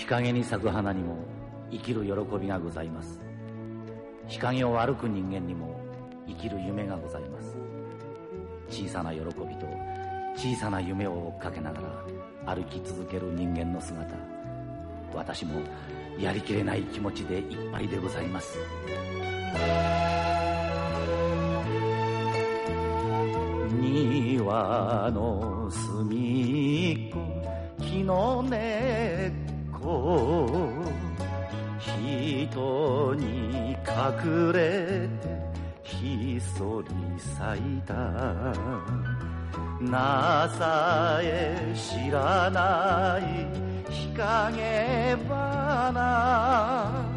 陰に咲く花にも生きる喜びがございます。日陰を歩く人間にも生きる夢がございます。小さな喜びと小さな夢を追っかけながら歩き続ける人間の姿、私もやりきれない気持ちでいっぱいでございます。庭の隅っこ木の根っこ、人に隠れてひっそり咲いた情え知らない日陰花、